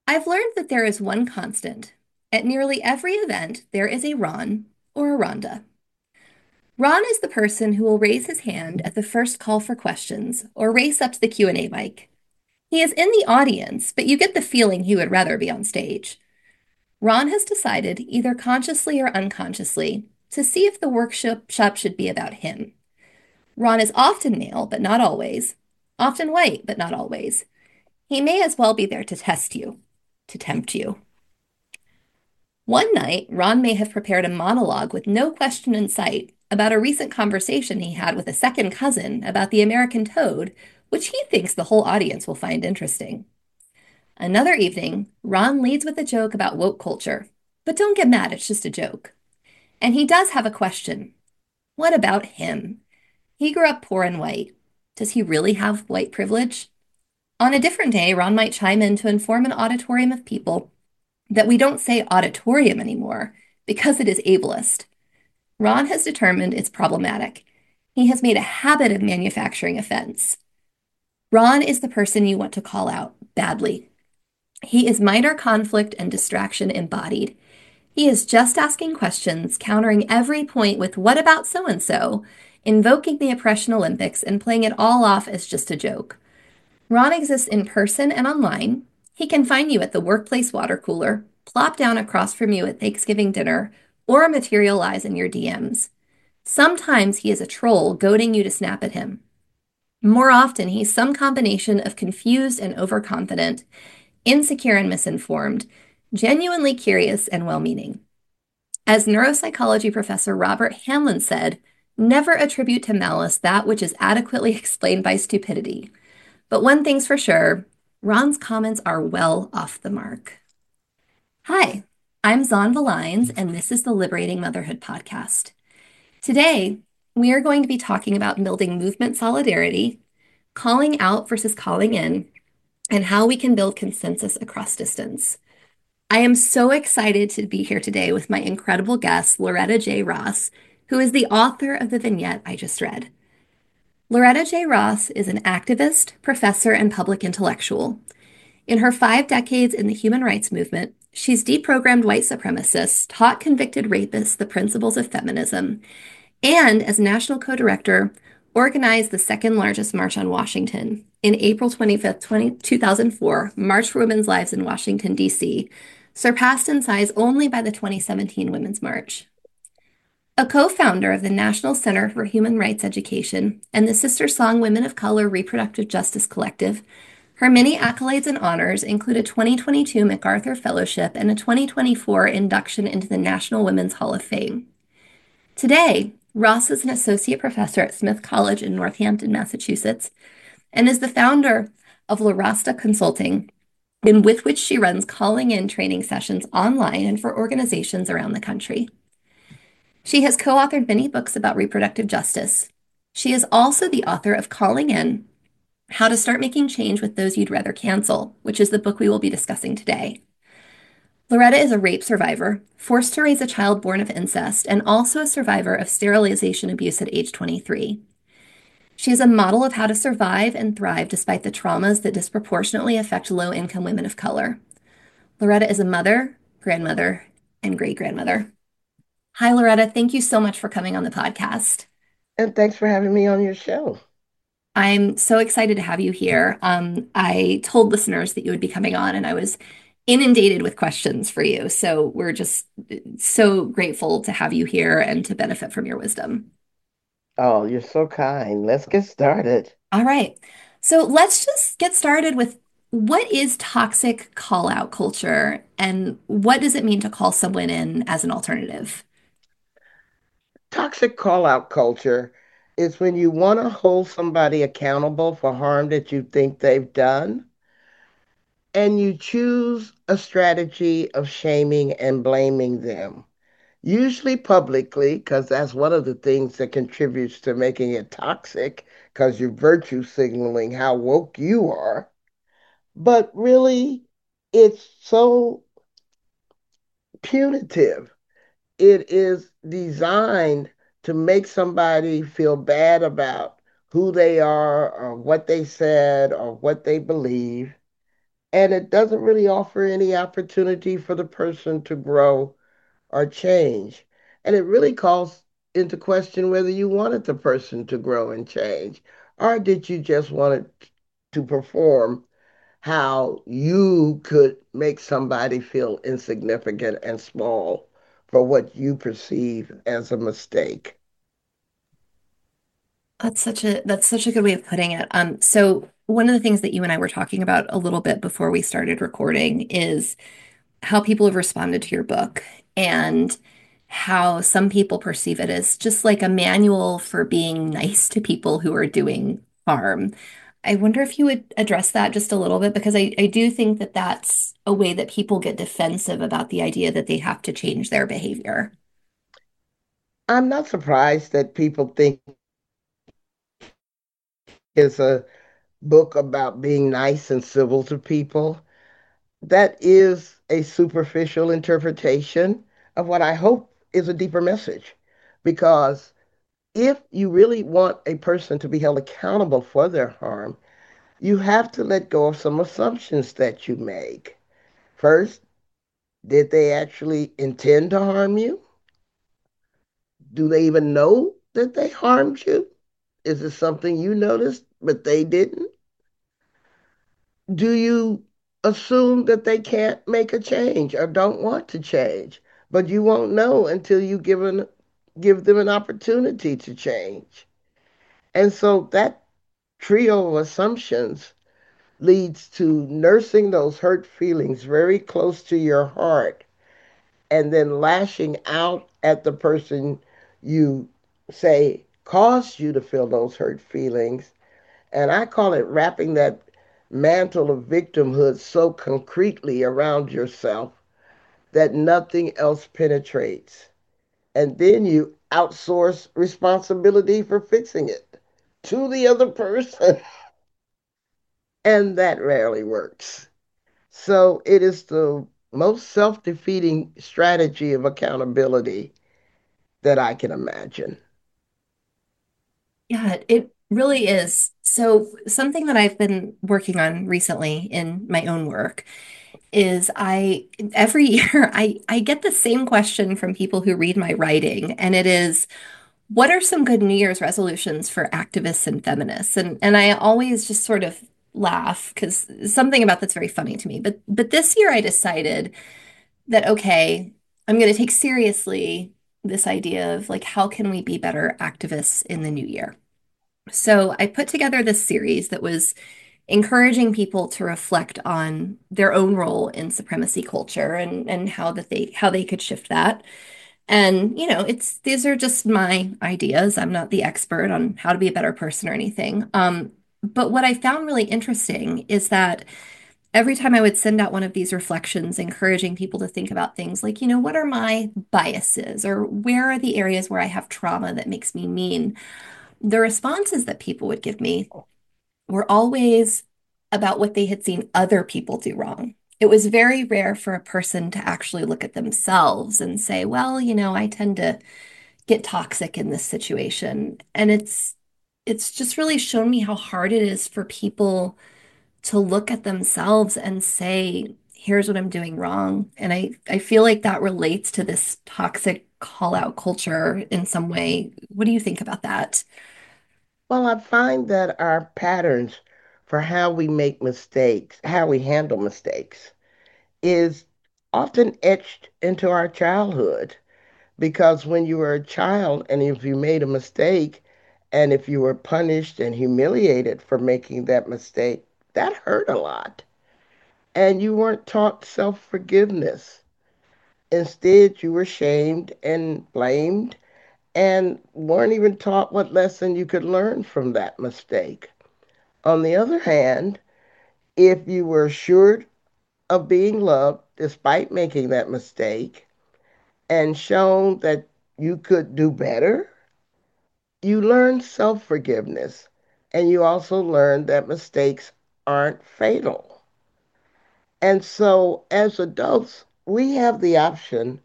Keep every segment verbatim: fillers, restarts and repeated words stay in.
I've learned that there is one constant. At nearly every event, there is a Ron or a Rhonda. Ron is the person who will raise his hand at the first call for questions or race up to the Q and A mic. He is in the audience, but you get the feeling he would rather be on stage. Ron has decided, either consciously or unconsciously, to see if the workshop should be about him. Ron is often male, but not always, often white, but not always. He may as well be there to test you, to tempt you. One night, Ron may have prepared a monologue with no question in sight about a recent conversation he had with a second cousin about the American toad, which he thinks the whole audience will find interesting. Another evening, Ron leads with a joke about woke culture. But don't get mad, it's just a joke. And he does have a question. What about him? He grew up poor and white. Does he really have white privilege? On a different day, Ron might chime in to inform an auditorium of people that we don't say auditorium anymore because it is ableist. Ron has determined it's problematic. He has made a habit of manufacturing offense. Ron is the person you want to call out badly. He is minor conflict and distraction embodied. He is just asking questions, countering every point with "what about so and so," invoking the oppression Olympics, and playing it all off as just a joke. Ron exists in person and online. He can find you at the workplace water cooler, plop down across from you at Thanksgiving dinner, or materialize in your D Ms. Sometimes he is a troll goading you to snap at him. More often, he's some combination of confused and overconfident, insecure and misinformed, genuinely curious and well-meaning. As neuropsychology professor Robert Hamlin said, never attribute to malice that which is adequately explained by stupidity. But one thing's for sure, Ron's comments are well off the mark. Hi, I'm Zon Valines, and this is the Liberating Motherhood podcast. Today, we are going to be talking about building movement solidarity, calling out versus calling in, and how we can build consensus across distance. I am so excited to be here today with my incredible guest, Loretta J. Ross, who is the author of the vignette I just read. Loretta J. Ross is an activist, professor, and public intellectual. In her five decades in the human rights movement, she's deprogrammed white supremacists, taught convicted rapists the principles of feminism, and as national co-director, organized the second largest march on Washington in April twenty-fifth, two thousand four, March for Women's Lives in Washington, D C, surpassed in size only by the twenty seventeen Women's March. A co-founder of the National Center for Human Rights Education and the SisterSong Women of Color Reproductive Justice Collective, her many accolades and honors include a twenty twenty-two MacArthur Fellowship and a twenty twenty-four induction into the National Women's Hall of Fame. Today, Ross is an associate professor at Smith College in Northampton, Massachusetts, and is the founder of La Rasta Consulting, in with which she runs calling in training sessions online and for organizations around the country. She has co-authored many books about reproductive justice. She is also the author of Calling In, How to Start Making Change with Those You'd Rather Cancel, which is the book we will be discussing today. Loretta is a rape survivor, forced to raise a child born of incest, and also a survivor of sterilization abuse at age twenty-three. She is a model of how to survive and thrive despite the traumas that disproportionately affect low-income women of color. Loretta is a mother, grandmother, and great-grandmother. Hi, Loretta. Thank you so much for coming on the podcast. And thanks for having me on your show. I'm so excited to have you here. Um, I told listeners that you would be coming on, and I was inundated with questions for you. So we're just so grateful to have you here and to benefit from your wisdom. Oh, you're so kind. Let's get started. All right. So let's just get started with what is toxic call out culture and what does it mean to call someone in as an alternative? Toxic call out culture is when you want to hold somebody accountable for harm that you think they've done, and you choose a strategy of shaming and blaming them, usually publicly, because that's one of the things that contributes to making it toxic, because you're virtue signaling how woke you are. But really, it's so punitive. It is designed to make somebody feel bad about who they are or what they said or what they believe. and it doesn't really offer any opportunity for the person to grow or change. And it really calls into question whether you wanted the person to grow and change, or did you just want it to perform how you could make somebody feel insignificant and small for what you perceive as a mistake. That's such a that's such a good way of putting it. Um, so one of the things that you and I were talking about a little bit before we started recording is how people have responded to your book and how some people perceive it as just like a manual for being nice to people who are doing harm. I wonder if you would address that just a little bit because I, I do think that that's a way that people get defensive about the idea that they have to change their behavior. I'm not surprised that people think it's a book about being nice and civil to people. That is a superficial interpretation of what I hope is a deeper message. Because if you really want a person to be held accountable for their harm, you have to let go of some assumptions that you make. First, did they actually intend to harm you? Do they even know that they harmed you? Is it something you noticed, but they didn't? Do you assume that they can't make a change or don't want to change? But you won't know until you give, an, give them an opportunity to change. And so that trio of assumptions leads to nursing those hurt feelings very close to your heart and then lashing out at the person you say caused you to feel those hurt feelings. And I call it wrapping that mantle of victimhood so concretely around yourself that nothing else penetrates. And then you outsource responsibility for fixing it to the other person. And that rarely works. So it is the most self defeating strategy of accountability that I can imagine. Yeah, it really is. So something that I've been working on recently in my own work is I every year I I get the same question from people who read my writing, and it is, what are some good New Year's resolutions for activists and feminists? And and I always just sort of laugh because something about that's very funny to me. But but this year I decided that okay, I'm going to take seriously this idea of like how can we be better activists in the new year? So I put together this series that was encouraging people to reflect on their own role in supremacy culture and and how that they how they could shift that. And you know, it's these are just my ideas. I'm not the expert on how to be a better person or anything. Um, but what I found really interesting is that every time I would send out one of these reflections, encouraging people to think about things like, you know, what are my biases or where are the areas where I have trauma that makes me mean? The responses that people would give me were always about what they had seen other people do wrong. It was very rare for a person to actually look at themselves and say, well, you know, I tend to get toxic in this situation. And it's it's just really shown me how hard it is for people to look at themselves and say, here's what I'm doing wrong. And I, I feel like that relates to this toxic call out culture in some way. What do you think about that? Well, I find that our patterns for how we make mistakes, how we handle mistakes, is often etched into our childhood. Because when you were a child and if you made a mistake and if you were punished and humiliated for making that mistake, that hurt a lot. And you weren't taught self forgiveness. Instead, you were shamed and blamed and weren't even taught what lesson you could learn from that mistake. On the other hand, if you were assured of being loved despite making that mistake and shown that you could do better, you learn self forgiveness. And you also learn that mistakes aren't fatal. And so, as adults, we have the option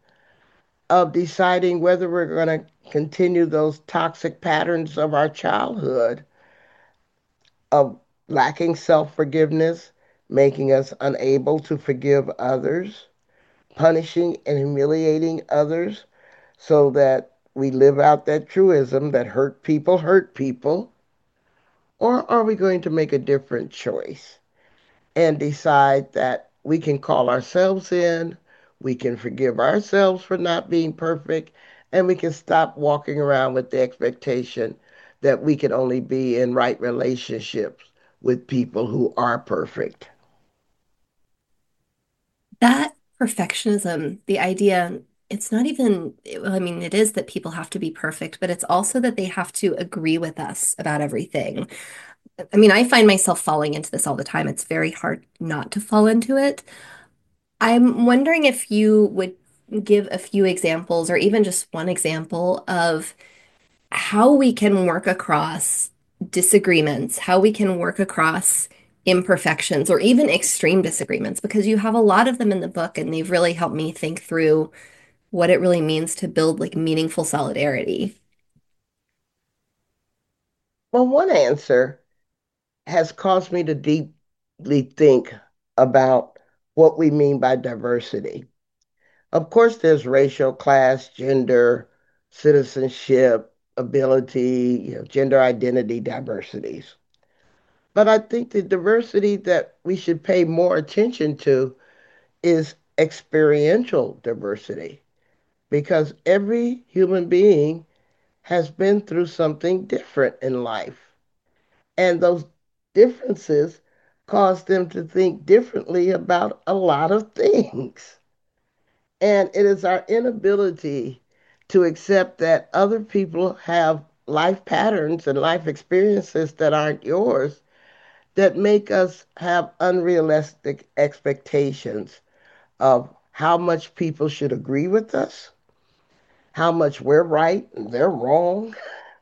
of deciding whether we're going to continue those toxic patterns of our childhood of lacking self forgiveness, making us unable to forgive others, punishing and humiliating others so that we live out that truism that hurt people hurt people? Or are we going to make a different choice and decide that we can call ourselves in, we can forgive ourselves for not being perfect, and we can stop walking around with the expectation that we can only be in right relationships with people who are perfect? That perfectionism, the idea, it's not even, well, I mean, it is that people have to be perfect, but it's also that they have to agree with us about everything. I mean, I find myself falling into this all the time. It's very hard not to fall into it. I'm wondering if you would give a few examples or even just one example of how we can work across disagreements, how we can work across imperfections or even extreme disagreements, because you have a lot of them in the book and they've really helped me think through what it really means to build like meaningful solidarity. Well, one answer has caused me to deeply think about what we mean by diversity. Of course, there's racial, class, gender, citizenship, ability, you know, gender identity diversities. But I think the diversity that we should pay more attention to is experiential diversity, because every human being has been through something different in life. And those differences cause them to think differently about a lot of things. And it is our inability to accept that other people have life patterns and life experiences that aren't yours that make us have unrealistic expectations of how much people should agree with us, how much we're right and they're wrong,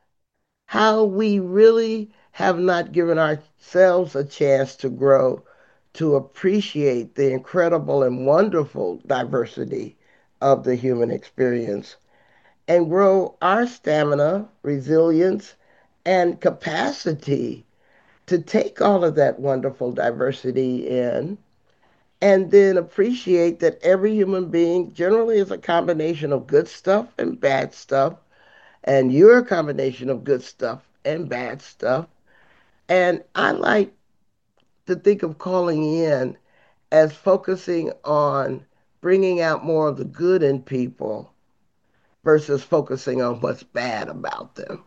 how we really have not given ourselves a chance to grow, to appreciate the incredible and wonderful diversity of the human experience, and grow our stamina, resilience, and capacity to take all of that wonderful diversity in and then appreciate that every human being generally is a combination of good stuff and bad stuff, and you're a combination of good stuff and bad stuff. And I like to think of calling in as focusing on bringing out more of the good in people versus focusing on what's bad about them.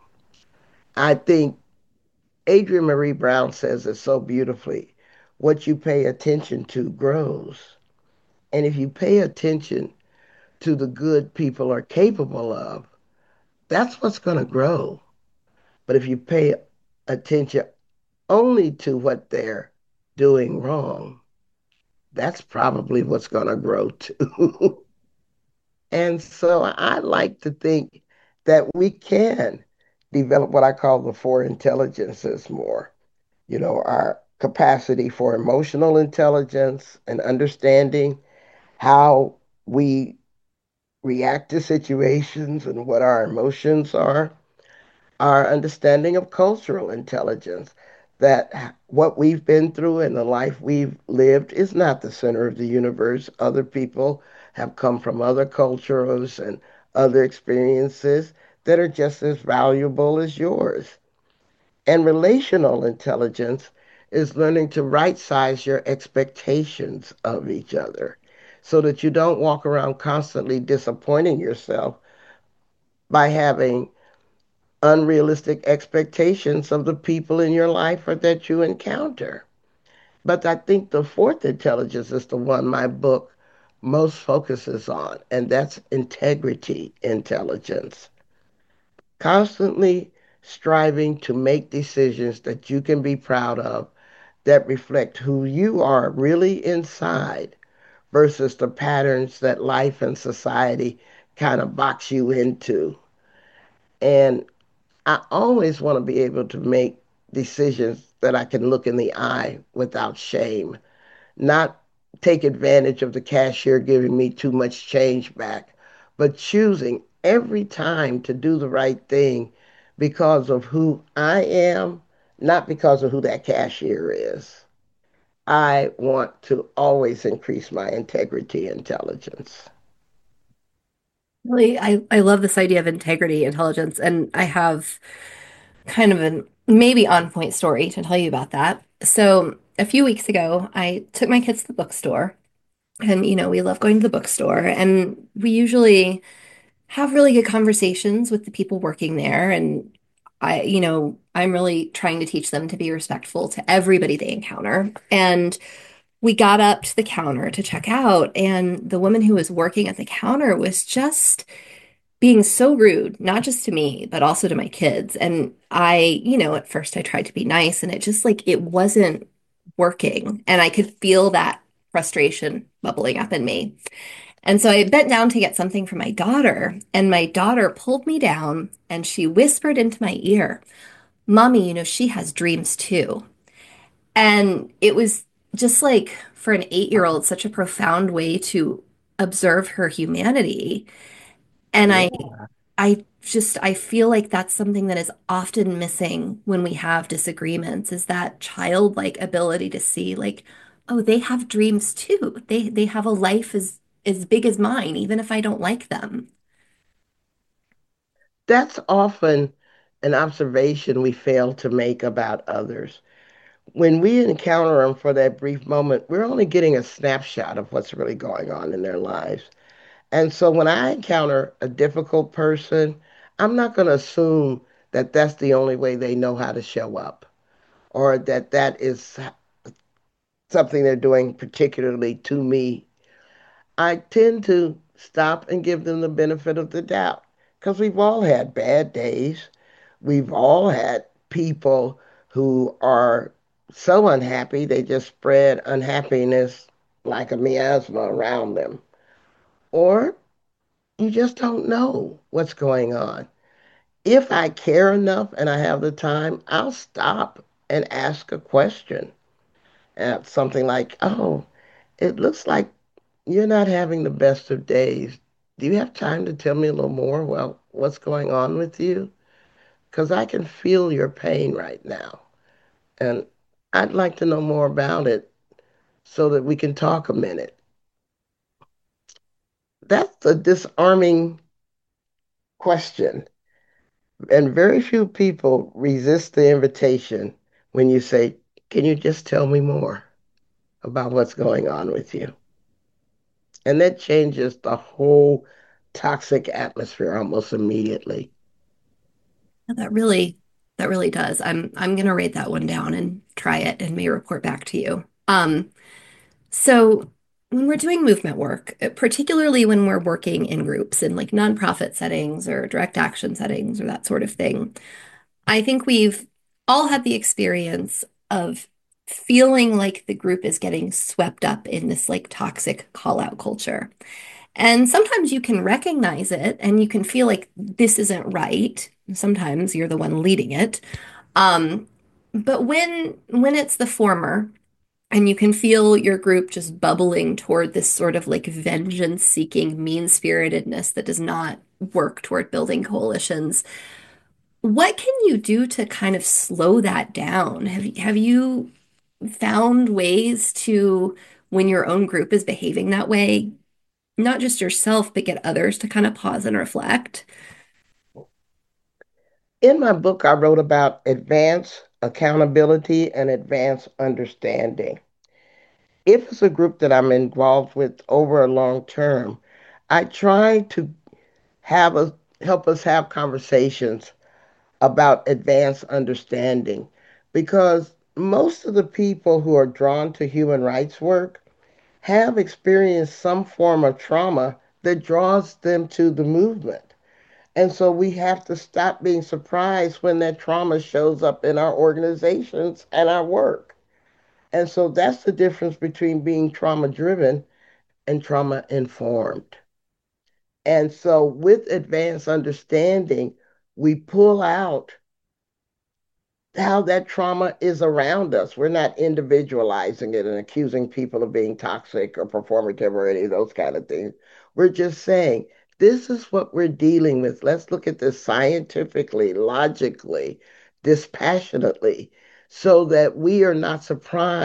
I think Adrienne Maree Brown says it so beautifully. What you pay attention to grows. And if you pay attention to the good people are capable of, that's what's going to grow. But if you pay attention only to what they're doing wrong, that's probably what's going to grow too. And so I like to think that we can develop what I call the four intelligences more. You know, our capacity for emotional intelligence and understanding how we react to situations and what our emotions are, our understanding of cultural intelligence, that what we've been through and the life we've lived is not the center of the universe. Other people have come from other cultures and other experiences that are just as valuable as yours. And relational intelligence is learning to right size your expectations of each other so that you don't walk around constantly disappointing yourself by having unrealistic expectations of the people in your life or that you encounter. But I think the fourth intelligence is the one my book most focuses on, and that's integrity intelligence. Constantly striving to make decisions that you can be proud of that reflect who you are really inside versus the patterns that life and society kind of box you into. And I always want to be able to make decisions that I can look in the eye without shame, not take advantage of the cashier giving me too much change back, but choosing every time to do the right thing because of who I am, not because of who that cashier is. I want to always increase my integrity intelligence. Really, I, I love this idea of integrity intelligence, and I have kind of a maybe on point story to tell you about that. So, a few weeks ago, I took my kids to the bookstore, and you know, we love going to the bookstore, and we usually have really good conversations with the people working there. And I, you know, I'm really trying to teach them to be respectful to everybody they encounter. And we got up to the counter to check out, and the woman who was working at the counter was just being so rude, not just to me, but also to my kids. And I, you know, at first I tried to be nice, and it just like it wasn't working. And I could feel that frustration bubbling up in me. And so I bent down to get something for my daughter, and my daughter pulled me down and she whispered into my ear, Mommy, you know, she has dreams too. And it was just like for an eight-year-old, such a profound way to observe her humanity. And I Yeah, I just I feel like that's something that is often missing when we have disagreements is that childlike ability to see like, oh, they have dreams too. They they have a life as as big as mine, even if I don't like them. that's often an observation we fail to make about others. When we encounter them for that brief moment, we're only getting a snapshot of what's really going on in their lives. And so when I encounter a difficult person, I'm not going to assume that that's the only way they know how to show up or that that is something they're doing particularly to me. I tend to stop and give them the benefit of the doubt because we've all had bad days. We've all had people who are so unhappy, they just spread unhappiness like a miasma around them. Or you just don't know what's going on. If I care enough and I have the time, I'll stop and ask a question. Uh, something like, oh, it looks like you're not having the best of days. Do you have time to tell me a little more? Well, what's going on with you? Because I can feel your pain right now. And I'd like to know more about it so that we can talk a minute. That's a disarming question. And very few people resist the invitation when you say, can you just tell me more about what's going on with you? And that changes the whole toxic atmosphere almost immediately. That really that really does. I'm I'm gonna write that one down and try it and may report back to you. Um, so when we're doing movement work, uh, particularly when we're working in groups in like nonprofit settings or direct action settings or that sort of thing, I think we've all had the experience of feeling like the group is getting swept up in this like toxic call out culture. And sometimes you can recognize it and you can feel like this isn't right. Sometimes you're the one leading it. Um, but when when it's the former and you can feel your group just bubbling toward this sort of like vengeance-seeking mean-spiritedness that does not work toward building coalitions, what can you do to kind of slow that down? Have you, have you found ways to, when your own group is behaving that way, not just yourself, but get others to kind of pause and reflect? In my book, I wrote about advanced accountability and advanced understanding. If it's a group that I'm involved with over a long term, I try to have a help us have conversations about advanced understanding because most of the people who are drawn to human rights work have experienced some form of trauma that draws them to the movement. And so we have to stop being surprised when that trauma shows up in our organizations and our work. And so that's the difference between being trauma driven and trauma informed. And so with advanced understanding, we pull out how that trauma is around us. We're not individualizing it and accusing people of being toxic or performative or any of those kind of things. We're just saying, this is what we're dealing with. Let's look at this scientifically, logically, dispassionately, so that we are not surprised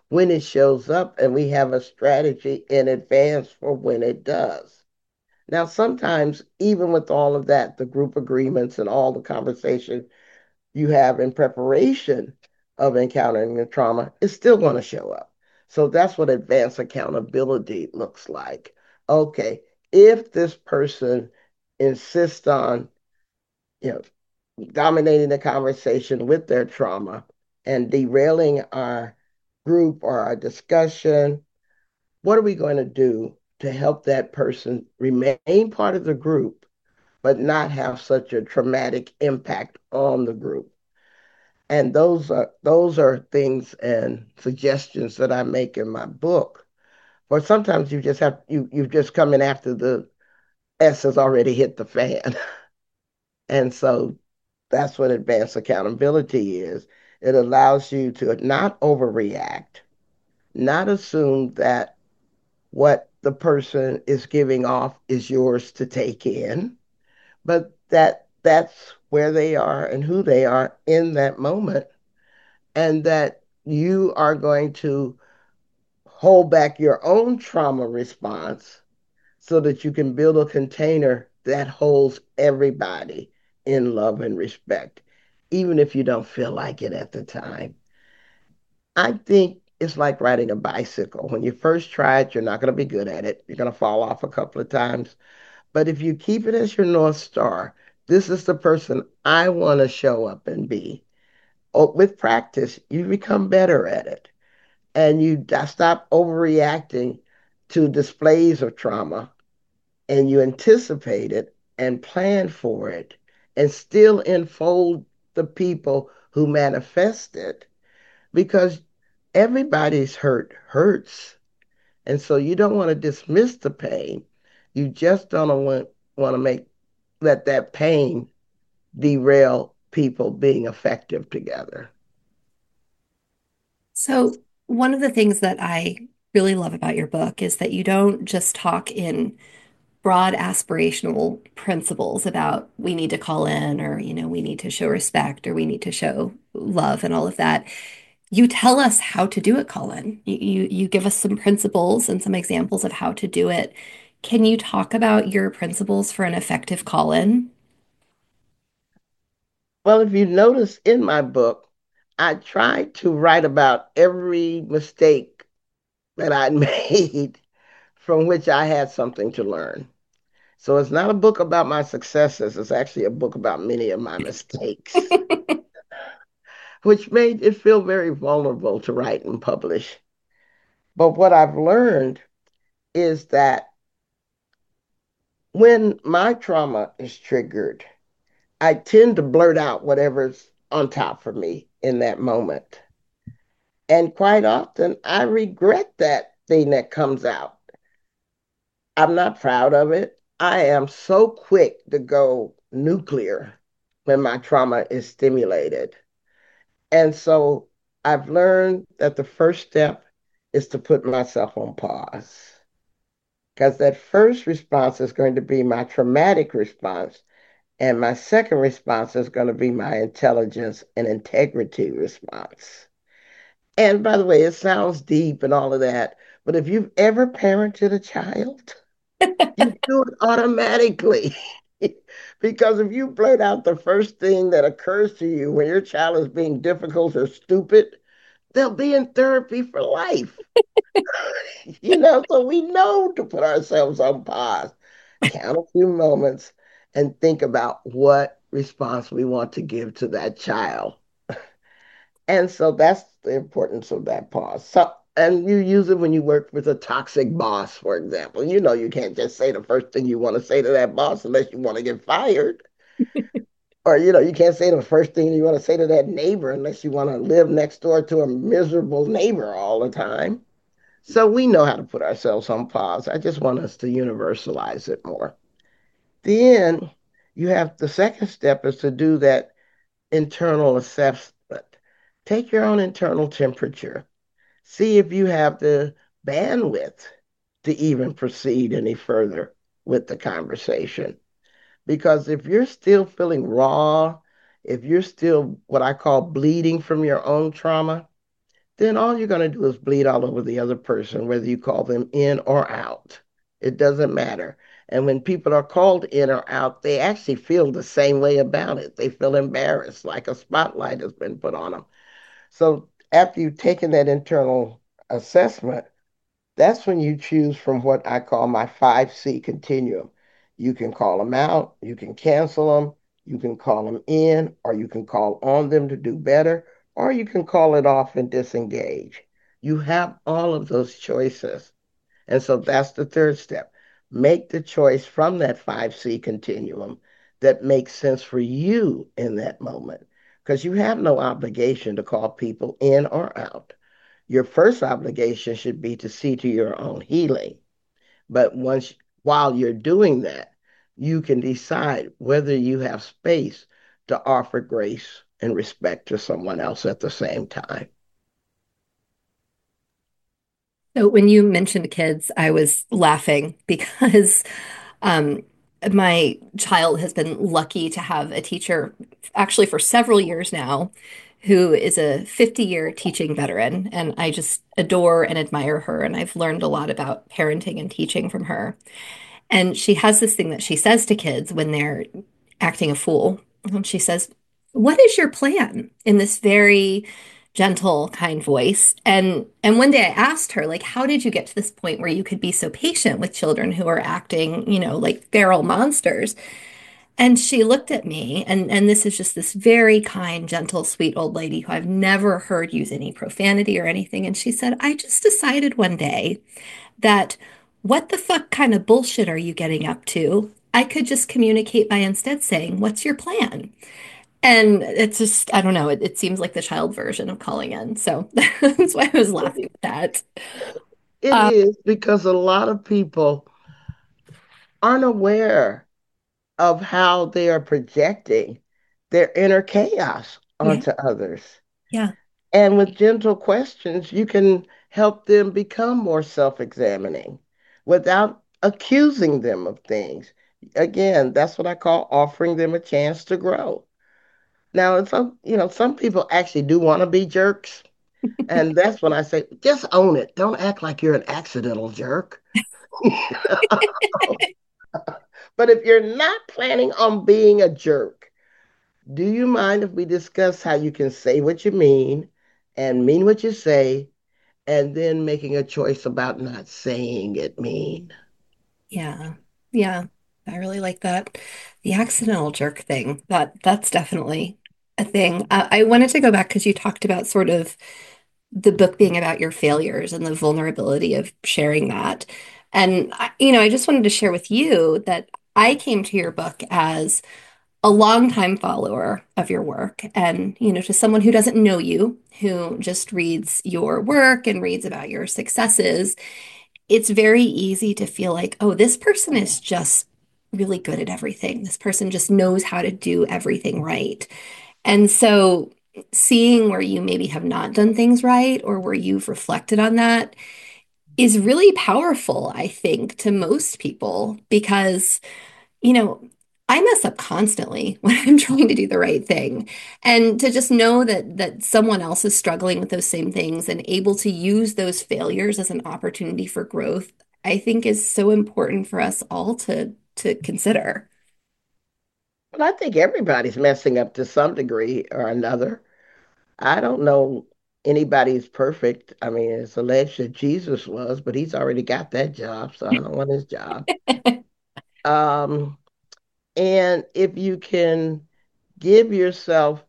when it shows up, and we have a strategy in advance for when it does. Now, sometimes, even with all of that, the group agreements and all the conversation you have in preparation of encountering the trauma is still going to show up. So that's what advanced accountability looks like. Okay, if this person insists on, you know, dominating the conversation with their trauma and derailing our group or our discussion, what are we going to do to help that person remain part of the group, but not have such a traumatic impact on the group? And those are those are things and suggestions that I make in my book. Or sometimes you just have you you just come in after the S has already hit the fan. And so that's what advanced accountability is. It allows you to not overreact, not assume that what the person is giving off is yours to take in, but that that's where they are and who they are in that moment, and that you are going to hold back your own trauma response so that you can build a container that holds everybody in love and respect, even if you don't feel like it at the time. I think it's like riding a bicycle. When you first try it, you're not going to be good at it. You're going to fall off a couple of times. But if you keep it as your North Star, this is the person I want to show up and be. Oh, with practice, you become better at it, and you stop overreacting to displays of trauma, and you anticipate it and plan for it and still enfold the people who manifest it, because everybody's hurt hurts. And so you don't want to dismiss the pain. You just don't want, want to make let that pain derail people being effective together. So, one of the things that I really love about your book is that you don't just talk in broad aspirational principles about we need to call in, or, you know, we need to show respect, or we need to show love and all of that. You tell us how to do it, Colin. You, you you give us some principles and some examples of how to do it. Can you talk about your principles for an effective call-in? Well, if you notice in my book, I tried to write about every mistake that I'd made from which I had something to learn. So it's not a book about my successes, it's actually a book about many of my mistakes, which made it feel very vulnerable to write and publish. But what I've learned is that when my trauma is triggered, I tend to blurt out whatever's on top for me in that moment. And quite often, I regret that thing that comes out. I'm not proud of it. I am so quick to go nuclear when my trauma is stimulated. And so I've learned that the first step is to put myself on pause, because that first response is going to be my traumatic response. And my second response is going to be my intelligence and integrity response. And by the way, it sounds deep and all of that, but if you've ever parented a child, you do it automatically. Because if you blurt out the first thing that occurs to you when your child is being difficult or stupid, they'll be in therapy for life. You know, so we know to put ourselves on pause, count a few moments, and think about what response we want to give to that child. And so that's the importance of that pause. So, and you use it when you work with a toxic boss, for example. You know, you can't just say the first thing you want to say to that boss unless you want to get fired. Or, you know, you can't say the first thing you want to say to that neighbor unless you want to live next door to a miserable neighbor all the time. So we know how to put ourselves on pause. I just want us to universalize it more. Then you have the second step is to do that internal assessment. Take your own internal temperature. See if you have the bandwidth to even proceed any further with the conversation. Because if you're still feeling raw, if you're still what I call bleeding from your own trauma, then all you're going to do is bleed all over the other person, whether you call them in or out. It doesn't matter. And when people are called in or out, they actually feel the same way about it. They feel embarrassed, like a spotlight has been put on them. So after you've taken that internal assessment, that's when you choose from what I call my five C continuum. You can call them out, you can cancel them, you can call them in, or you can call on them to do better, or you can call it off and disengage. You have all of those choices. And so that's the third step. Make the choice from that five C continuum that makes sense for you in that moment, because you have no obligation to call people in or out. Your first obligation should be to see to your own healing. But once, while you're doing that, you can decide whether you have space to offer grace and respect to someone else at the same time. So when you mentioned kids, I was laughing because um, my child has been lucky to have a teacher, actually for several years now, who is a fifty year teaching veteran. And I just adore and admire her. And I've learned a lot about parenting and teaching from her. And she has this thing that she says to kids when they're acting a fool. And she says, "What is your plan?" in this very gentle, kind voice. And and one day I asked her, like, how did you get to this point where you could be so patient with children who are acting, you know, like feral monsters? And she looked at me, and and this is just this very kind, gentle, sweet old lady who I've never heard use any profanity or anything. And she said, "I just decided one day that what the fuck kind of bullshit are you getting up to? I could just communicate by instead saying, what's your plan?" And it's just, I don't know, it, it seems like the child version of calling in. So that's why I was laughing at that. It Uh, is because a lot of people aren't aware of how they are projecting their inner chaos yeah, onto others. yeah, And with gentle questions, you can help them become more self examining without accusing them of things. Again, that's what I call offering them a chance to grow. Now, some, you know, some people actually do want to be jerks. And that's when I say, just own it. Don't act like you're an accidental jerk. But if you're not planning on being a jerk, do you mind if we discuss how you can say what you mean and mean what you say, and then making a choice about not saying it mean? yeah, yeah. I really like that. The accidental jerk thing. That that's definitely a thing. Uh, I wanted to go back because you talked about sort of the book being about your failures and the vulnerability of sharing that. And, I- you know, I just wanted to share with you that I came to your book as a longtime follower of your work. And, you know, to someone who doesn't know you, who just reads your work and reads about your successes, it's very easy to feel like, oh, this person is just really good at everything. This person just knows how to do everything right. And so seeing where you maybe have not done things right or where you've reflected on that is really powerful, I think, to most people because, you know, I mess up constantly when I'm trying to do the right thing. And to just know that that someone else is struggling with those same things and able to use those failures as an opportunity for growth, I think is so important for us all to to consider. Well, I think everybody's messing up to some degree or another. I don't know anybody's perfect. I mean, it's alleged that Jesus was, but he's already got that job, so I don't want his job. Um, and if you can give yourself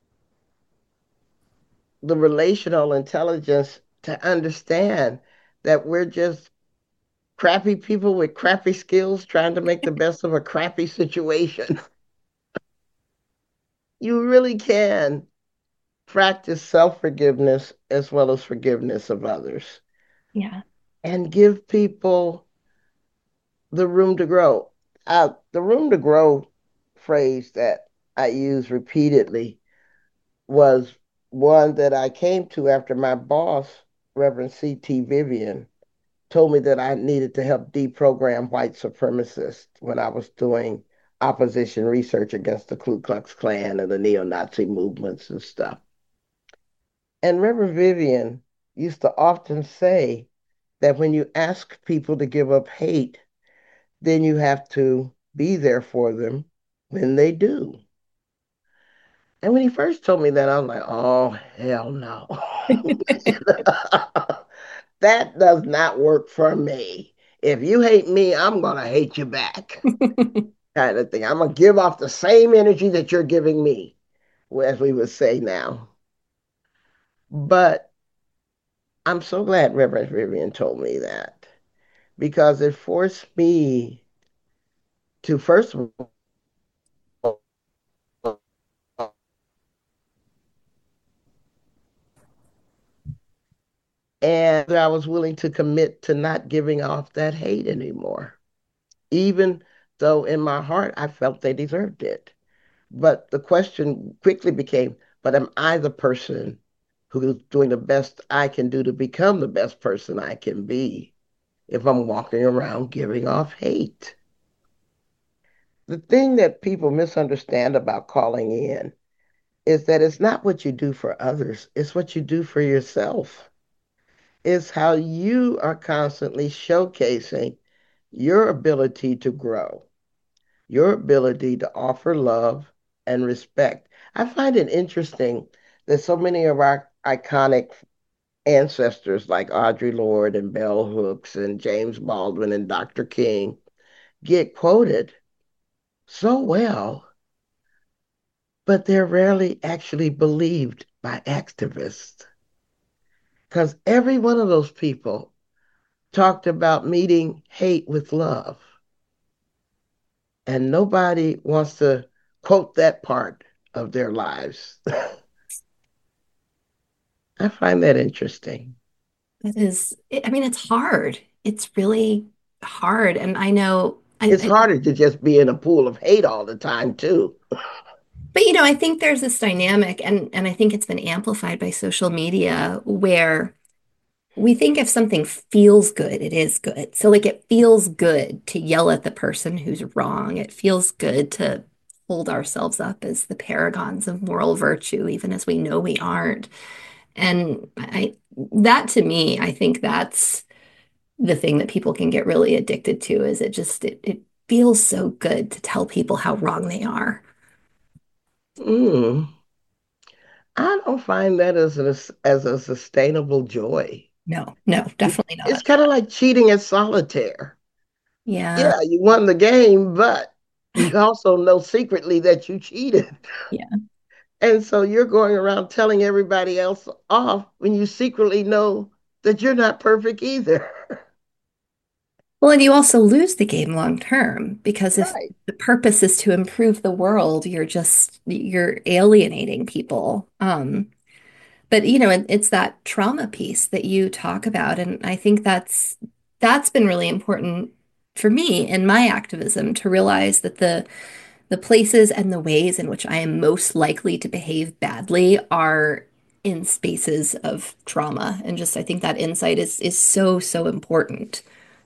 the relational intelligence to understand that we're just crappy people with crappy skills trying to make the best of a crappy situation, you really can practice self forgiveness as well as forgiveness of others Yeah. and give people the room to grow. Uh, the room to grow phrase that I use repeatedly was one that I came to after my boss, Reverend C T. Vivian, told me that I needed to help deprogram white supremacists when I was doing opposition research against the Ku Klux Klan and the neo Nazi movements and stuff. And Reverend Vivian used to often say that when you ask people to give up hate, then you have to be there for them when they do. And when he first told me that, I was like, oh, hell no. That does not work for me. If you hate me, I'm going to hate you back, kind of thing. I'm going to give off the same energy that you're giving me, as we would say now. But I'm so glad Reverend Vivian told me that because it forced me to, first of all, and I was willing to commit to not giving off that hate anymore, even though in my heart I felt they deserved it. But the question quickly became, but am I the person who's doing the best I can do to become the best person I can be if I'm walking around giving off hate? The thing that people misunderstand about calling in is that it's not what you do for others, it's what you do for yourself. It's how you are constantly showcasing your ability to grow, your ability to offer love and respect. I find it interesting that so many of our iconic ancestors, like Audre Lorde and Bell Hooks and James Baldwin and doctor King, get quoted so well, but they're rarely actually believed by activists. Because every one of those people talked about meeting hate with love. And nobody wants to quote that part of their lives. I find that interesting. It is, I mean, it's hard. It's really hard. And I know, I, It's I, harder to just be in a pool of hate all the time, too. but you know, I think there's this dynamic, and and I think it's been amplified by social media where we think if something feels good, it is good. So like it feels good to yell at the person who's wrong. It feels good to hold ourselves up as the paragons of moral virtue, even as we know we aren't. And I that to me, I think that's the thing that people can get really addicted to is it just it, it feels so good to tell people how wrong they are. Mm, I don't find that as a, as a sustainable joy. No, no, definitely It's not. kind of like cheating at solitaire. Yeah, Yeah, you won the game, but you also know secretly that you cheated. yeah. And so you're going around telling everybody else off when you secretly know that you're not perfect either. Well, and you also lose the game long term because if Right. the purpose is to improve the world, you're just you're alienating people. Um, but you know, it, it's that trauma piece that you talk about, and I think that's that's been really important for me in my activism to realize that the the places and the ways in which I am most likely to behave badly are in spaces of trauma. And just I think that insight is is so, so important.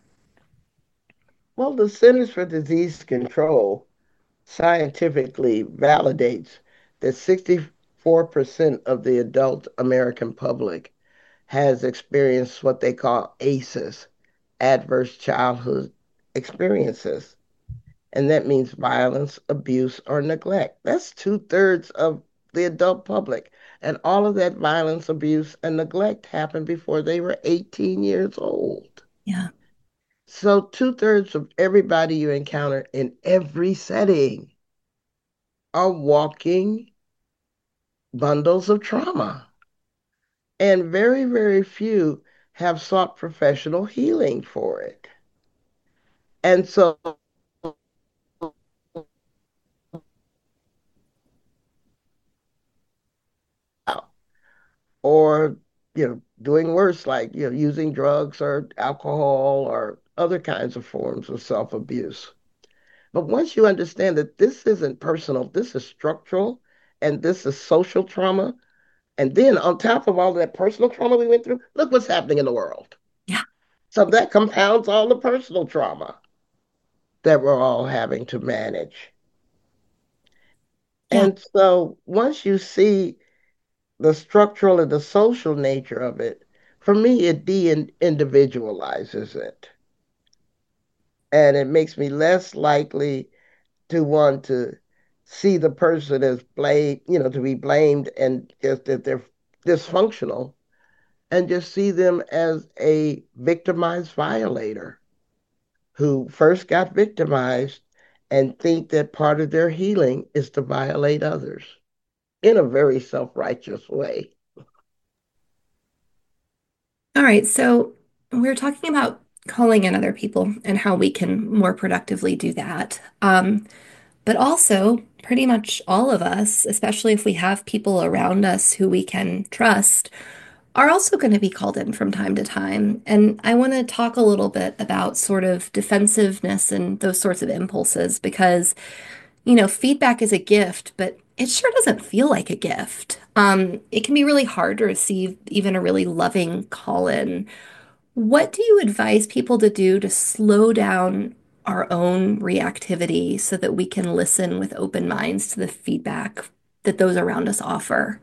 Well, the Centers for Disease Control scientifically validates that sixty-four percent of the adult American public has experienced what they call A C Es, adverse childhood experiences. And that means violence, abuse, or neglect. That's two thirds of the adult public. And all of that violence, abuse, and neglect happened before they were eighteen years old. Yeah. So, two thirds of everybody you encounter in every setting are walking bundles of trauma. And very, very few have sought professional healing for it. And so, or, you know, doing worse, like, you know, using drugs or alcohol or other kinds of forms of self abuse. But once you understand that this isn't personal, this is structural and this is social trauma. And then on top of all that personal trauma we went through, look what's happening in the world. Yeah. So that compounds all the personal trauma that we're all having to manage. Yeah. And so once you see the structural and the social nature of it, For me, it de-individualizes it. And it makes me less likely to want to see the person as blamed, you know, to be blamed and just that they're dysfunctional and just see them as a victimized violator who first got victimized and think that part of their healing is to violate others in a very self righteous way. All right, so we're talking about calling in other people and how we can more productively do that. Um, but also, pretty much all of us, especially if we have people around us who we can trust, are also going to be called in from time to time. And I want to talk a little bit about sort of defensiveness and those sorts of impulses because, you know, feedback is a gift, but it sure doesn't feel like a gift. Um, it can be really hard to receive even a really loving call in. What do you advise people to do to slow down our own reactivity so that we can listen with open minds to the feedback that those around us offer?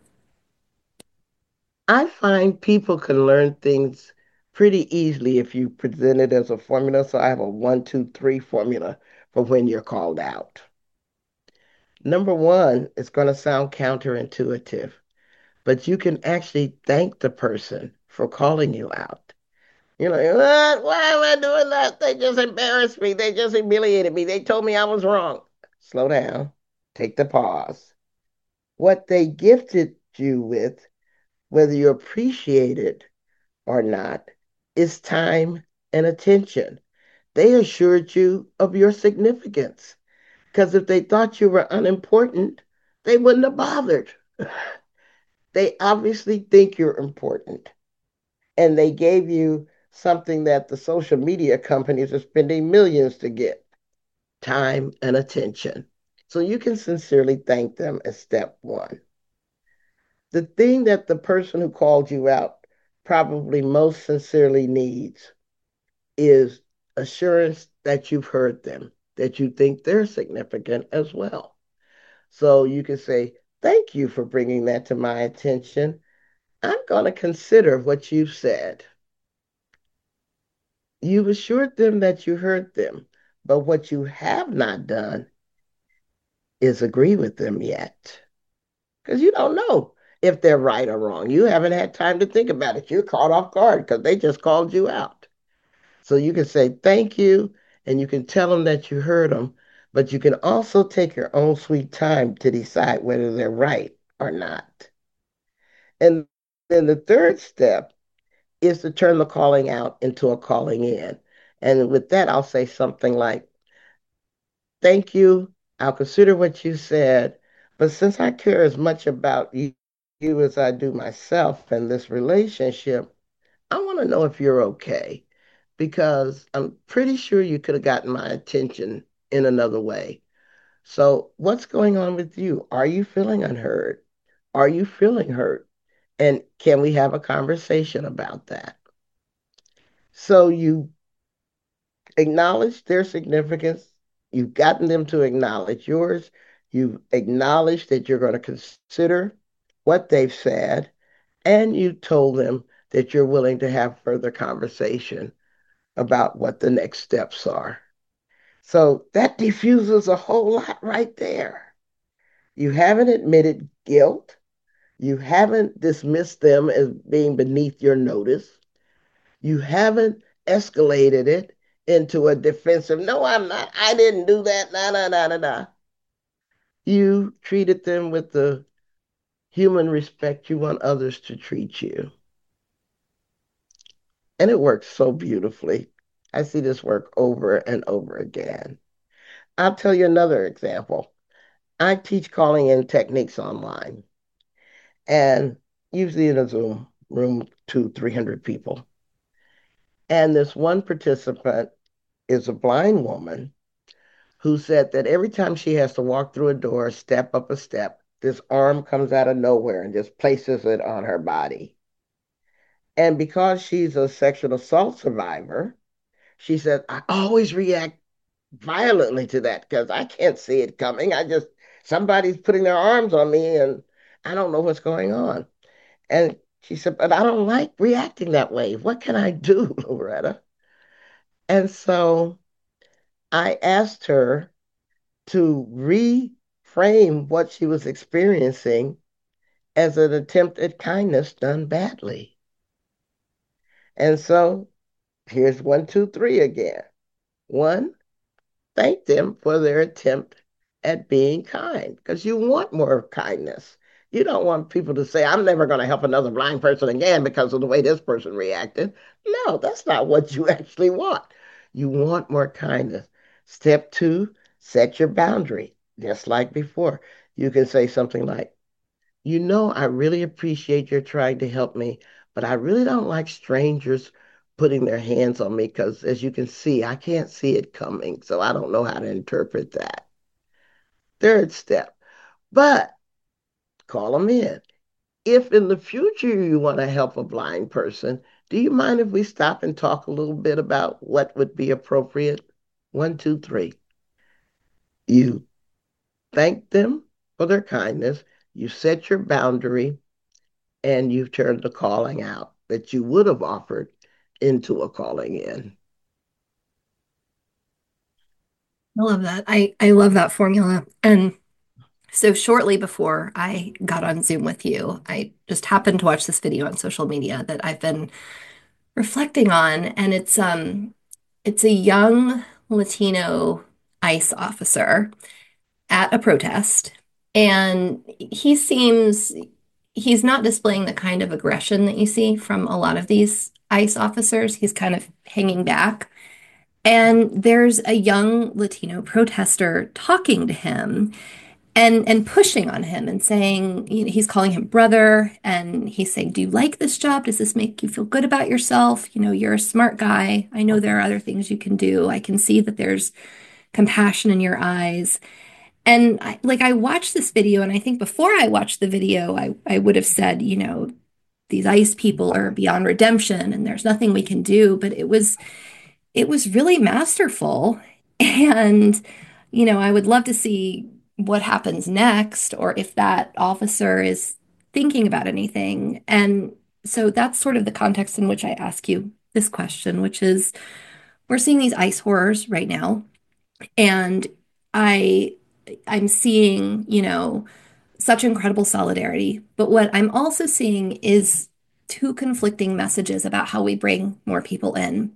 I find people can learn things pretty easily if you present it as a formula. So I have a one, two, three formula for when you're called out. Number one, it's going to sound counterintuitive, but you can actually thank the person for calling you out. You know, what? Why am I doing that? They just embarrassed me. They just humiliated me. They told me I was wrong. Slow down. Take the pause. What they gifted you with, whether you appreciate it or not, is time and attention. They assured you of your significance. Because if they thought you were unimportant, they wouldn't have bothered. They obviously think you're important. And they gave you something that the social media companies are spending millions to get: time and attention. So you can sincerely thank them as step one. The thing that the person who called you out probably most sincerely needs is assurance that you've heard them, that you think they're significant as well. So you can say, thank you for bringing that to my attention. I'm going to consider what you've said. You've assured them that you heard them, but what you have not done is agree with them yet. Because you don't know if they're right or wrong. You haven't had time to think about it. You're caught off guard because they just called you out. So you can say thank you and you can tell them that you heard them, but you can also take your own sweet time to decide whether they're right or not. And then the third step is to turn the calling out into a calling in. And with that, I'll say something like, thank you. I'll consider what you said. But since I care as much about you, you as I do myself and this relationship, I want to know if you're okay because I'm pretty sure you could have gotten my attention in another way. So, what's going on with you? Are you feeling unheard? Are you feeling hurt? And can we have a conversation about that? So, you acknowledge their significance. You've gotten them to acknowledge yours. You've acknowledged that you're going to consider what they've said, and you told them that you're willing to have further conversation about what the next steps are. So that diffuses a whole lot right there. You haven't admitted guilt. You haven't dismissed them as being beneath your notice. You haven't escalated it into a defensive, no, I'm not. I didn't do that. Nah, nah, nah, nah, nah. You treated them with the human respect you want others to treat you. And it works so beautifully. I see this work over and over again. I'll tell you another example. I teach calling in techniques online, and usually in a Zoom room, two, three hundred people. And this one participant is a blind woman who said that every time she has to walk through a door, step up a step, this arm comes out of nowhere and just places it on her body. And because she's a sexual assault survivor, she said, I always react violently to that because I can't see it coming. I just, somebody's putting their arms on me and I don't know what's going on. And She said, but I don't like reacting that way. What can I do, Loretta? And so I asked her to reframe what she was experiencing as an attempt at kindness done badly. And so here's one, two, three again. One, thank them for their attempt at being kind because you want more kindness. You don't want people to say, I'm never going to help another blind person again because of the way this person reacted. No, that's not what you actually want. You want more kindness. Step two, set your boundary. Just like before, you can say something like, you know, I really appreciate your trying to help me, but I really don't like strangers putting their hands on me because, as you can see, I can't see it coming. So I don't know how to interpret that. Third step, but call them in. If in the future you want to help a blind person, do you mind if we stop and talk a little bit about what would be appropriate? One, two, three. You thank them for their kindness, you set your boundary, and you've turned the calling out that you would have offered into a calling in. I love that. I, I love that formula. And so shortly before I got on Zoom with you, I just happened to watch this video on social media that I've been reflecting on, and it's um it's a young Latino ICE officer at a protest, and he seems he's not displaying the kind of aggression that you see from a lot of these ICE officers. He's kind of hanging back. And there's a young Latino protester talking to him and and pushing on him and saying, you know, he's calling him brother, and he's saying, "Do you like this job? Does this make you feel good about yourself? You know, you're a smart guy. I know there are other things you can do. I can see that there's compassion in your eyes." And I, like I watched this video, and I think before I watched the video, I I would have said, you know, these ICE people are beyond redemption, and there's nothing we can do. But it was it was really masterful. And, you know, I would love to see what happens next or if that officer is thinking about anything. And so that's sort of the context in which I ask you this question, which is we're seeing these ICE horrors right now. And I I'm seeing, you know, such incredible solidarity. But what I'm also seeing is two conflicting messages about how we bring more people in.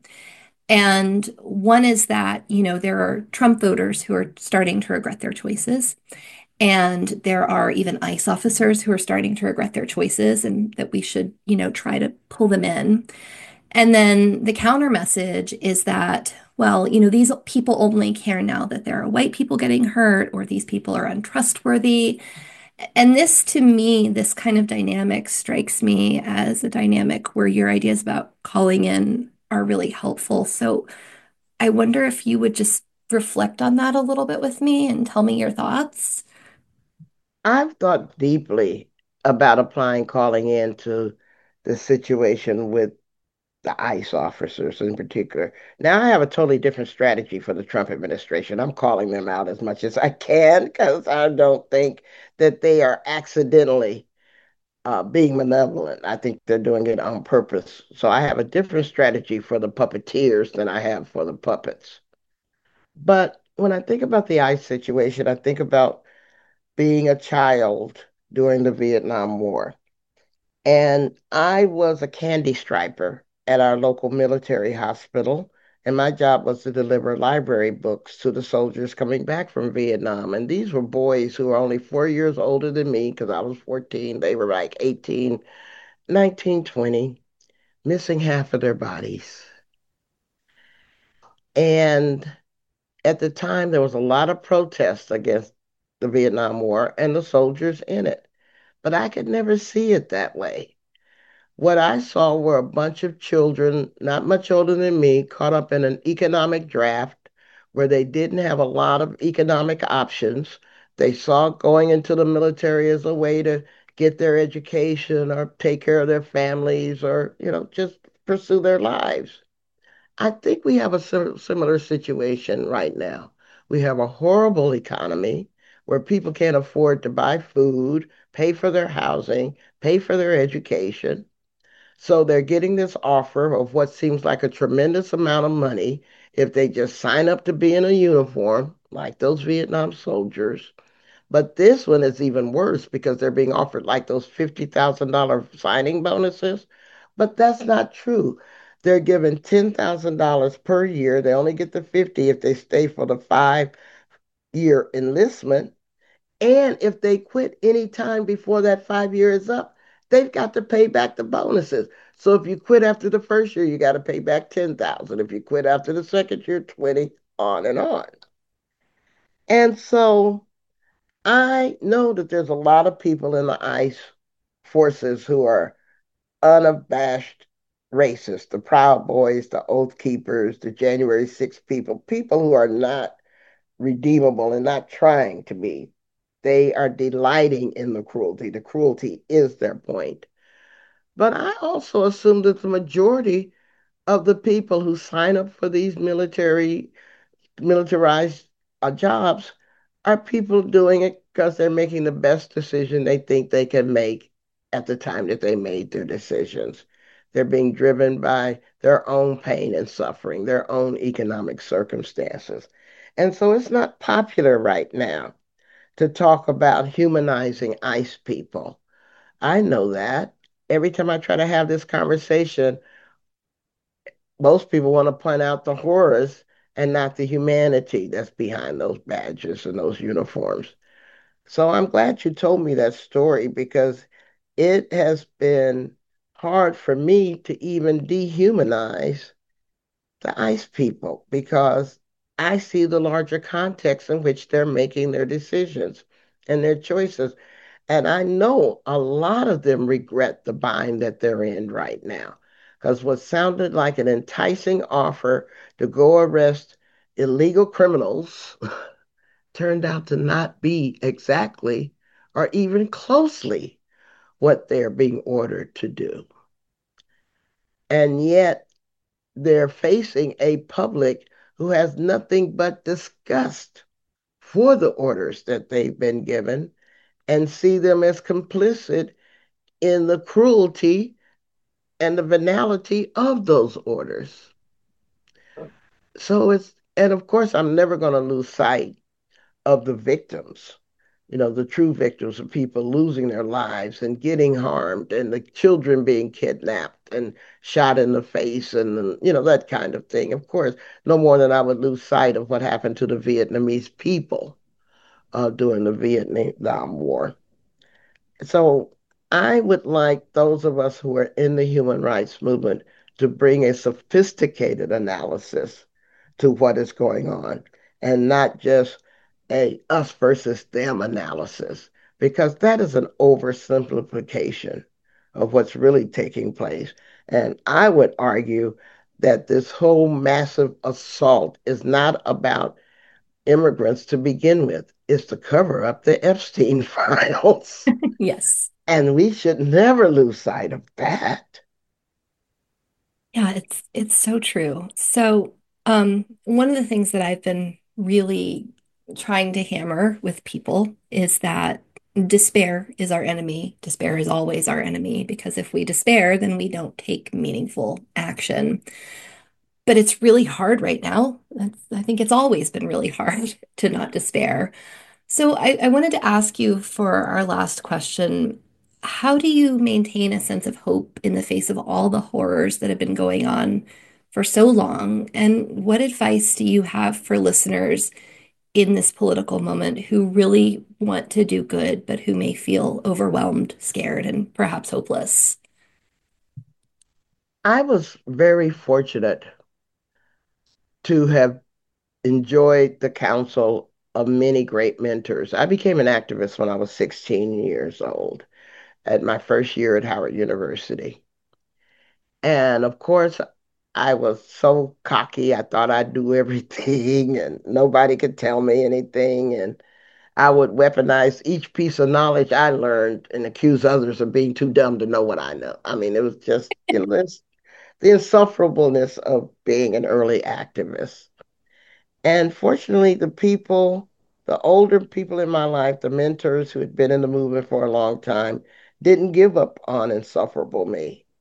And one is that, you know, there are Trump voters who are starting to regret their choices. And there are even ICE officers who are starting to regret their choices and that we should, you know, try to pull them in. And then the counter message is that, well, you know, these people only care now that there are white people getting hurt or these people are untrustworthy. And this, to me, this kind of dynamic strikes me as a dynamic where your ideas about calling in are really helpful. So I wonder if you would just reflect on that a little bit with me and tell me your thoughts. I've thought deeply about applying calling in to the situation with the ICE officers in particular. Now, I have a totally different strategy for the Trump administration. I'm calling them out as much as I can because I don't think that they are accidentally uh, being malevolent. I think they're doing it on purpose. So I have a different strategy for the puppeteers than I have for the puppets. But when I think about the ICE situation, I think about being a child during the Vietnam War. And I was a candy striper at our local military hospital. And my job was to deliver library books to the soldiers coming back from Vietnam. And these were boys who were only four years older than me because I was fourteen. They were like eighteen, nineteen, twenty, missing half of their bodies. And at the time, there was a lot of protests against the Vietnam War and the soldiers in it. But I could never see it that way. What I saw were a bunch of children, not much older than me, caught up in an economic draft where they didn't have a lot of economic options. They saw going into the military as a way to get their education or take care of their families or, you know, just pursue their lives. I think we have a similar situation right now. We have a horrible economy where people can't afford to buy food, pay for their housing, pay for their education. So they're getting this offer of what seems like a tremendous amount of money if they just sign up to be in a uniform, like those Vietnam soldiers. But this one is even worse because they're being offered like those fifty thousand dollars signing bonuses. But that's not true. They're given ten thousand dollars per year. They only get the fifty if they stay for the five year enlistment. And if they quit any time before that five year is up, they've got to pay back the bonuses. So if you quit after the first year, you got to pay back ten thousand. If you quit after the second year, twenty, on and on. And so I know that there's a lot of people in the ICE forces who are unabashed racists, the Proud Boys, the Oath Keepers, the January sixth people, people who are not redeemable and not trying to be. They are delighting in the cruelty. The cruelty is their point. But I also assume that the majority of the people who sign up for these military militarized uh, jobs are people doing it because they're making the best decision they think they can make at the time that they made their decisions. They're being driven by their own pain and suffering, their own economic circumstances. And so it's not popular right now to talk about humanizing ICE people. I know that. Every time I try to have this conversation, most people want to point out the horrors and not the humanity that's behind those badges and those uniforms. So I'm glad you told me that story because it has been hard for me to even dehumanize the ICE people because I see the larger context in which they're making their decisions and their choices. And I know a lot of them regret the bind that they're in right now. Because what sounded like an enticing offer to go arrest illegal criminals turned out to not be exactly or even closely what they're being ordered to do. And yet they're facing a public who has nothing but disgust for the orders that they've been given and see them as complicit in the cruelty and the venality of those orders. So it's, and of course, I'm never going to lose sight of the victims, you know, the true victims of people losing their lives and getting harmed, and the children being kidnapped and shot in the face, and, you know, that kind of thing. Of course, no more than I would lose sight of what happened to the Vietnamese people uh, during the Vietnam War. So I would like those of us who are in the human rights movement to bring a sophisticated analysis to what is going on and not just a us versus them analysis, because that is an oversimplification of what's really taking place. And I would argue that this whole massive assault is not about immigrants to begin with. It's to cover up the Epstein files. Yes. And we should never lose sight of that. Yeah, it's it's so true. So, um, one of the things that I've been really trying to hammer with people is that despair is our enemy. Despair is always our enemy because if we despair, then we don't take meaningful action. But it's really hard right now. That's, I think it's always been really hard to not despair. So I, I wanted to ask you for our last question, how do you maintain a sense of hope in the face of all the horrors that have been going on for so long? And what advice do you have for listeners in this political moment who really want to do good, but who may feel overwhelmed, scared, and perhaps hopeless? I was very fortunate to have enjoyed the counsel of many great mentors. I became an activist when I was sixteen years old at my first year at Howard University. And of course, I was so cocky. I thought I'd do everything and nobody could tell me anything. And I would weaponize each piece of knowledge I learned and accuse others of being too dumb to know what I know. I mean, it was just, you know, this, the insufferableness of being an early activist. And fortunately, the people, the older people in my life, the mentors who had been in the movement for a long time, didn't give up on insufferable me.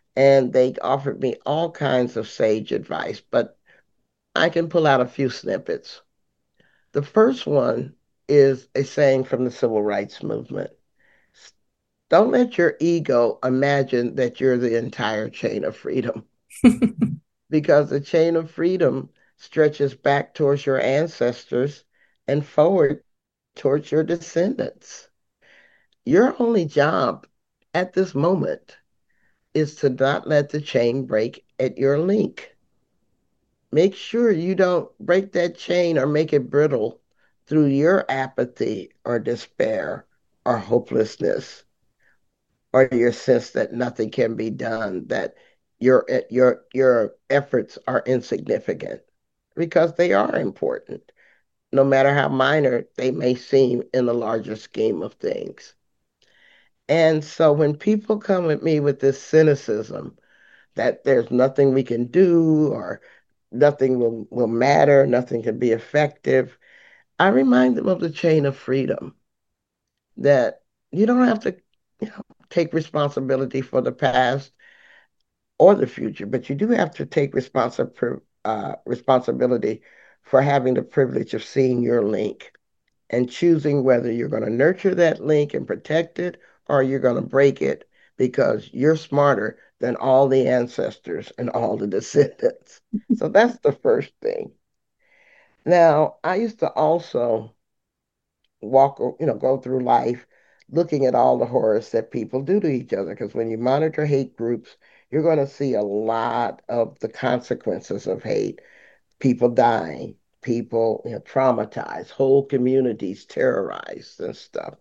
and they offered me all kinds of sage advice, but I can pull out a few snippets. The first one is a saying from the civil rights movement. Don't let your ego imagine that you're the entire chain of freedom, because the chain of freedom stretches back towards your ancestors and forward towards your descendants. Your only job at this moment is to not let the chain break at your link. Make sure you don't break that chain or make it brittle through your apathy or despair or hopelessness or your sense that nothing can be done, that your your your efforts are insignificant, because they are important, no matter how minor they may seem in the larger scheme of things. And so when people come at me with this cynicism that there's nothing we can do or nothing will, will matter, nothing can be effective, I remind them of the chain of freedom, that you don't have to, you know, take responsibility for the past or the future, but you do have to take responsi- uh, responsibility for having the privilege of seeing your link and choosing whether you're going to nurture that link and protect it or you're going to break it because you're smarter than all the ancestors and all the descendants. So that's the first thing. Now, I used to also walk, you know, go through life looking at all the horrors that people do to each other. Because when you monitor hate groups, you're going to see a lot of the consequences of hate. People dying, people, you know, traumatized, whole communities terrorized and stuff.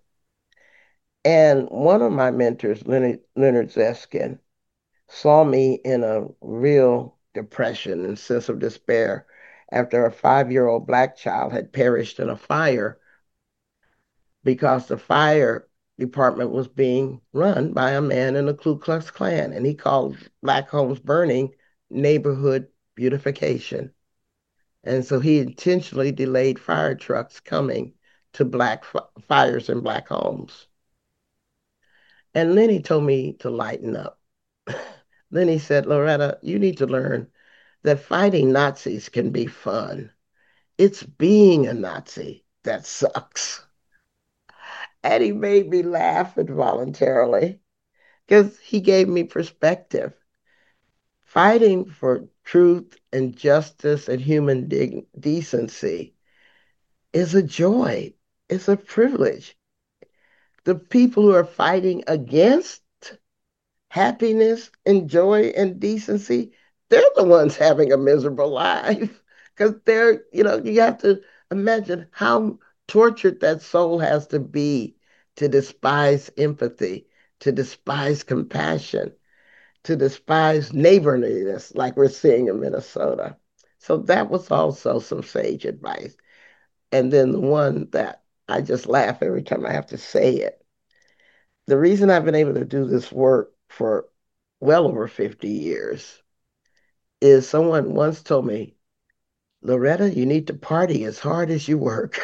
And one of my mentors, Leonard, Leonard Zeskin, saw me in a real depression and sense of despair after a five-year-old black child had perished in a fire because the fire department was being run by a man in the Ku Klux Klan. And he called black homes burning neighborhood beautification. And so he intentionally delayed fire trucks coming to black fires in black homes. And Lenny told me to lighten up. Lenny said, Loretta, you need to learn that fighting Nazis can be fun. It's being a Nazi that sucks. And he made me laugh involuntarily because he gave me perspective. Fighting for truth and justice and human de- decency is a joy, it's a privilege. The people who are fighting against happiness and joy and decency, they're the ones having a miserable life because they're, you know, you have to imagine how tortured that soul has to be to despise empathy, to despise compassion, to despise neighborliness like we're seeing in Minnesota. So that was also some sage advice. And then the one that I just laugh every time I have to say it. The reason I've been able to do this work for well over fifty years is someone once told me, Loretta, you need to party as hard as you work.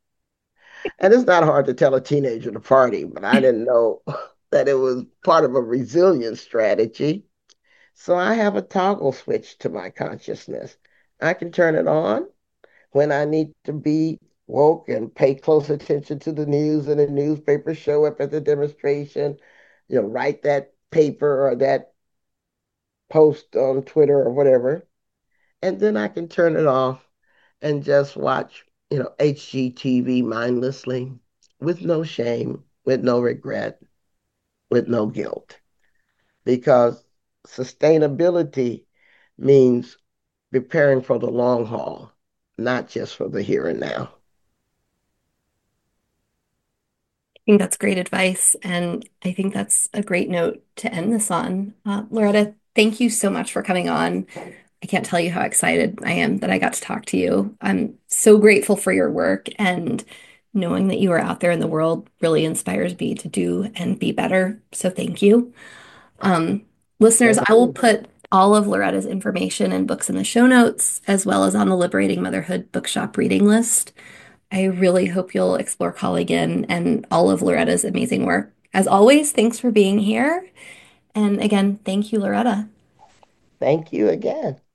And it's not hard to tell a teenager to party, but I didn't know that it was part of a resilience strategy. So I have a toggle switch to my consciousness. I can turn it on when I need to be woke and pay close attention to the news and the newspaper show up at the demonstration, you know, write that paper or that post on Twitter or whatever. And then I can turn it off and just watch, you know, H G T V mindlessly with no shame, with no regret, with no guilt. Because sustainability means preparing for the long haul, not just for the here and now. I think that's great advice. And I think that's a great note to end this on. Uh, Loretta, thank you so much for coming on. I can't tell you how excited I am that I got to talk to you. I'm so grateful for your work, and knowing that you are out there in the world really inspires me to do and be better. So thank you. Um, Listeners, Thank I will you. put all of Loretta's information and books in the show notes, as well as on the Liberating Motherhood Bookshop reading list. I really hope you'll explore Call Again and all of Loretta's amazing work. As always, thanks for being here. And again, thank you, Loretta. Thank you again.